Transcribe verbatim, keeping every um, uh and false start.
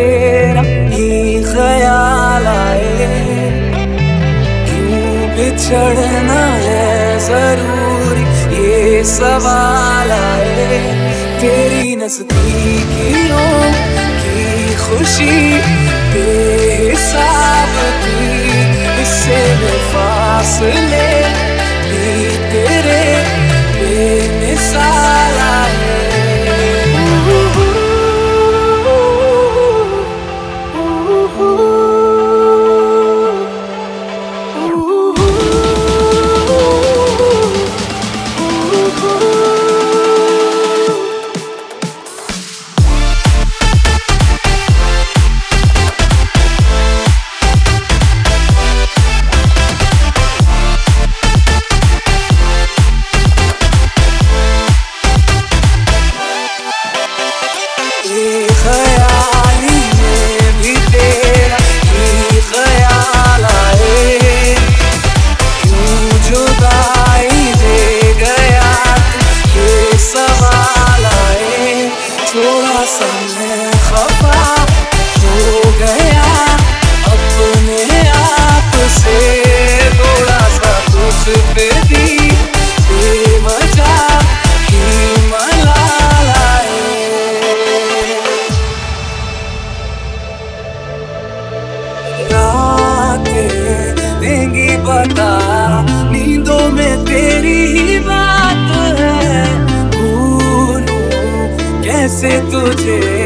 तेरा ही ख्याल आए, क्यों बिछड़ना है जरूरी ये सवाल आए। तेरी नज़दीकियों की खुशी बेहिसाब थी, इससे में फासले भी तेरे बेमिसाल आए। ख्याली में भी तेरा ही ख्याल आए, क्यों जुदाई दे गया ये सवाल आए। थोड़ा सा मैं खफा हो गया अपने आप से, थोड़ा सा तुझ पे भी बेवजह ही मलाल आए। रातें देंगी बता नींदों में तेरी ही बात है, भूलूं कैसे तुझे